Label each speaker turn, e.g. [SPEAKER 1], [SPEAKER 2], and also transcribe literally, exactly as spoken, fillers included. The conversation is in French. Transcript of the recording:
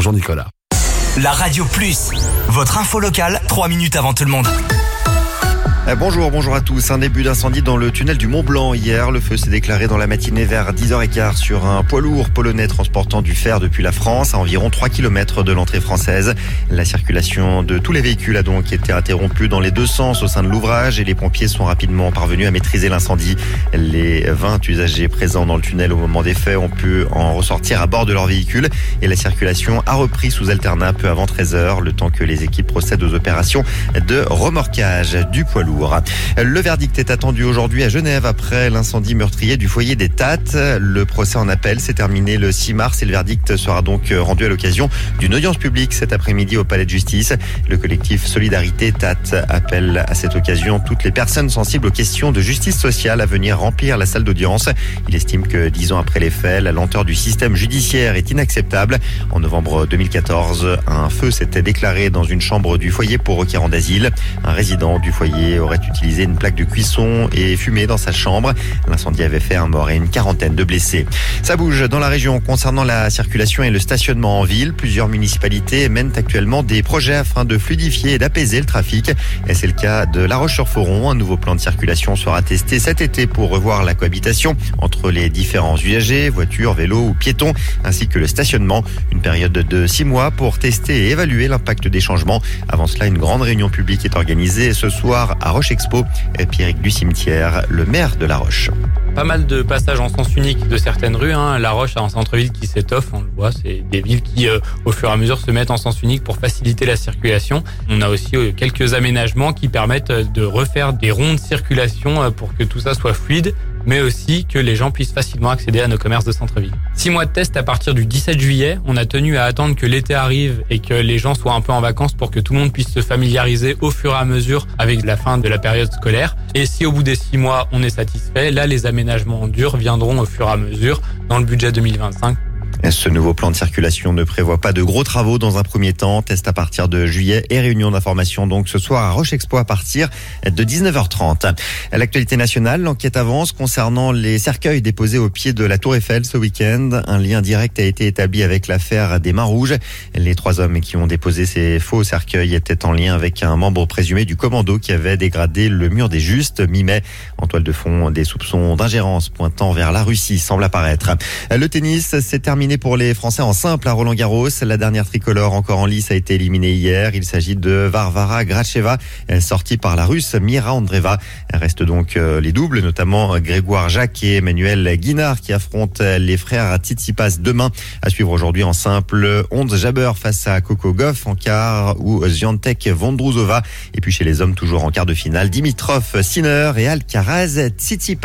[SPEAKER 1] Bonjour Nicolas.
[SPEAKER 2] La Radio Plus, votre info locale, trois minutes avant tout le monde.
[SPEAKER 3] Bonjour, bonjour à tous. Un début d'incendie dans le tunnel du Mont Blanc hier. Le feu s'est déclaré dans la matinée vers dix heures quinze sur un poids lourd polonais transportant du fer depuis la France à environ trois kilomètres de l'entrée française. La circulation de tous les véhicules a donc été interrompue dans les deux sens au sein de l'ouvrage et les pompiers sont rapidement parvenus à maîtriser l'incendie. Les vingt usagers présents dans le tunnel au moment des faits ont pu en ressortir à bord de leur véhicule et la circulation a repris sous alternat peu avant treize heures, le temps que les équipes procèdent aux opérations de remorquage du poids lourd. Le verdict est attendu aujourd'hui à Genève après l'incendie meurtrier du foyer des Tattes. Le procès en appel s'est terminé le six mars et le verdict sera donc rendu à l'occasion d'une audience publique cet après-midi au Palais de Justice. Le collectif Solidarité Tattes appelle à cette occasion toutes les personnes sensibles aux questions de justice sociale à venir remplir la salle d'audience. Il estime que dix ans après les faits, la lenteur du système judiciaire est inacceptable. En novembre deux mille quatorze, un feu s'était déclaré dans une chambre du foyer pour requérants d'asile. Un résident du foyer aurait utilisé une plaque de cuisson et fumé dans sa chambre. L'incendie avait fait un mort et une quarantaine de blessés. Ça bouge dans la région concernant la circulation et le stationnement en ville. Plusieurs municipalités mènent actuellement des projets afin de fluidifier et d'apaiser le trafic. Et c'est le cas de La Roche-sur-Foron. Un nouveau plan de circulation sera testé cet été pour revoir la cohabitation entre les différents usagers, voitures, vélos ou piétons, ainsi que le stationnement. Une période de six mois pour tester et évaluer l'impact des changements. Avant cela, une grande réunion publique est organisée ce soir à Roche Expo. Et Pierrick du Cimetière, le maire de La Roche.
[SPEAKER 4] Pas mal de passages en sens unique de certaines rues. Hein. La Roche a un centre-ville qui s'étoffe, on le voit. C'est des villes qui, euh, au fur et à mesure, se mettent en sens unique pour faciliter la circulation. On a aussi euh, quelques aménagements qui permettent de refaire des ronds de circulation euh, pour que tout ça soit fluide, mais aussi que les gens puissent facilement accéder à nos commerces de centre-ville. Six mois de test à partir du dix-sept juillet. On a tenu à attendre que l'été arrive et que les gens soient un peu en vacances pour que tout le monde puisse se familiariser au fur et à mesure avec la fin de la période scolaire. Et si au bout des six mois, on est satisfait, là, les aménagements durs viendront au fur et à mesure dans le budget deux mille vingt-cinq.
[SPEAKER 3] Ce nouveau plan de circulation ne prévoit pas de gros travaux dans un premier temps. Test à partir de juillet et réunion d'information donc ce soir à Roche Expo à partir de dix-neuf heures trente. À l'actualité nationale, l'enquête avance concernant les cercueils déposés au pied de la Tour Eiffel ce week-end. Un lien direct a été établi avec l'affaire des Mains Rouges. Les trois hommes qui ont déposé ces faux cercueils étaient en lien avec un membre présumé du commando qui avait dégradé le mur des Justes mi-mai. En toile de fond, des soupçons d'ingérence pointant vers la Russie semblent apparaître. Le tennis s'est terminé pour les Français en simple à Roland-Garros. La dernière tricolore encore en lice a été éliminée hier. Il s'agit de Varvara Gracheva, sortie par la Russe Mira Andreeva. Reste donc les doubles, notamment Grégoire Jacques et Emmanuel Guinard qui affrontent les frères Tsitsipas demain. À suivre aujourd'hui en simple, Ons Jabeur face à Coco Gauff en quart ou Swiatek Vondrousova. Et puis chez les hommes, toujours en quart de finale, Dimitrov Sinner et Alcaraz Tsitsipas.